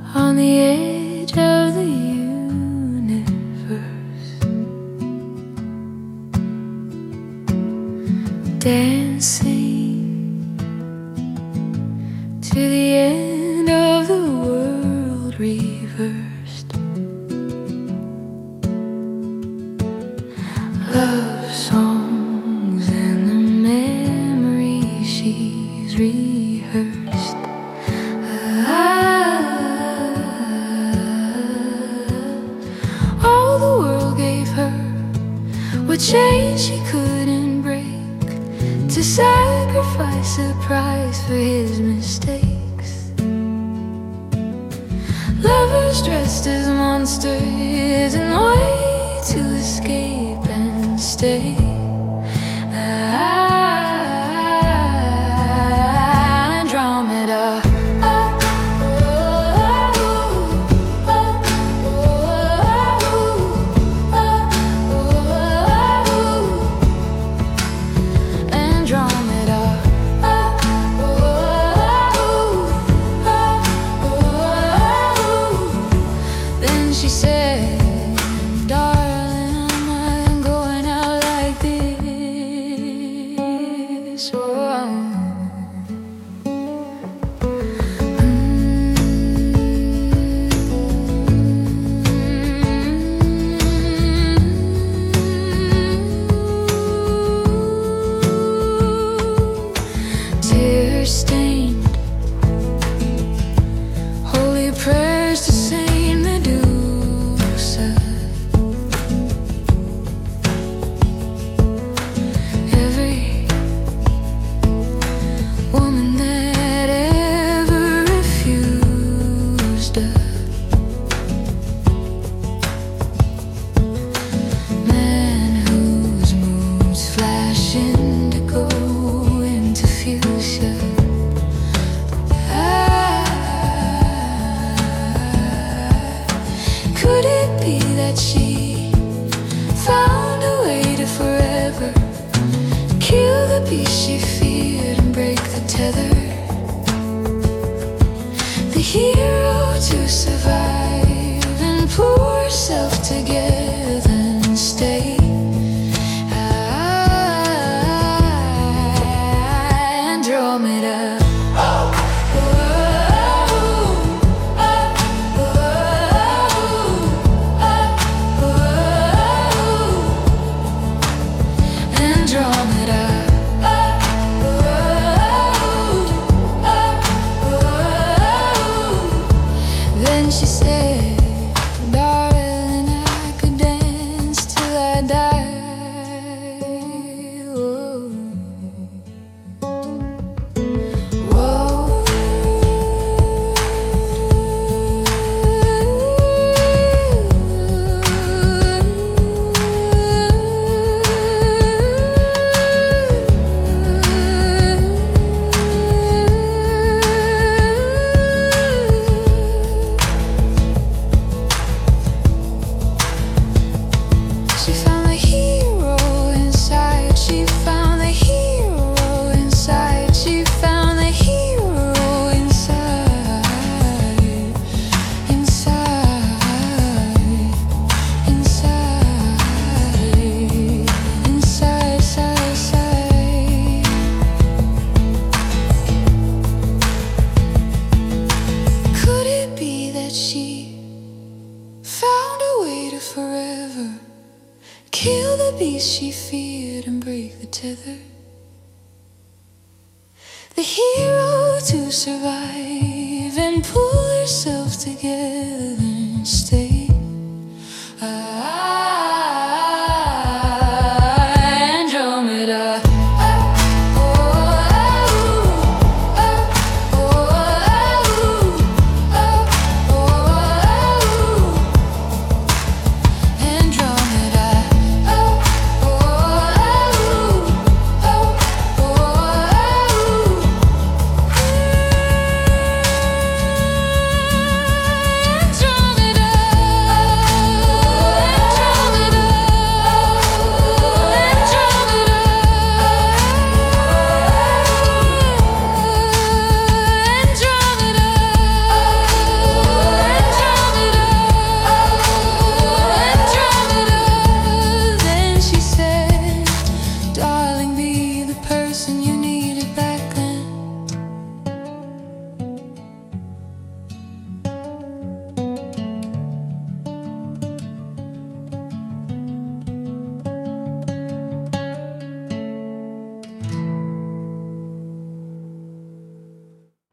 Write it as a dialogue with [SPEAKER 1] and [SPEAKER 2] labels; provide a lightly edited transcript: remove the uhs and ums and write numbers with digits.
[SPEAKER 1] on the edge of the universe, dancing to the end of the world reversed. Love songs and the memories she's rehearsed. All the world gave her were chains she couldn't break, to sacrifice a price for his mistakes. Lovers dressed as monsters and way to escape and stay. Andromeda. She said, darling, I'm going out like this. Oh. Tear-stained, holy prayers to Saint Medusa. Every woman that ever refused her, man whose moods flash indigo into fuchsia. Could it be that she found a way to forever kill the beast she feared and break the tether? The hero to survive and pull herself together and stay. Andromeda. Then she said, darling, I could dance till I die. Whoa. She found the hero inside. She found the hero inside. She found the hero inside. Inside. Inside. Inside. Side, side. Could it be that she found a way to forever kill the beast she feared and break the tether? The hero to survive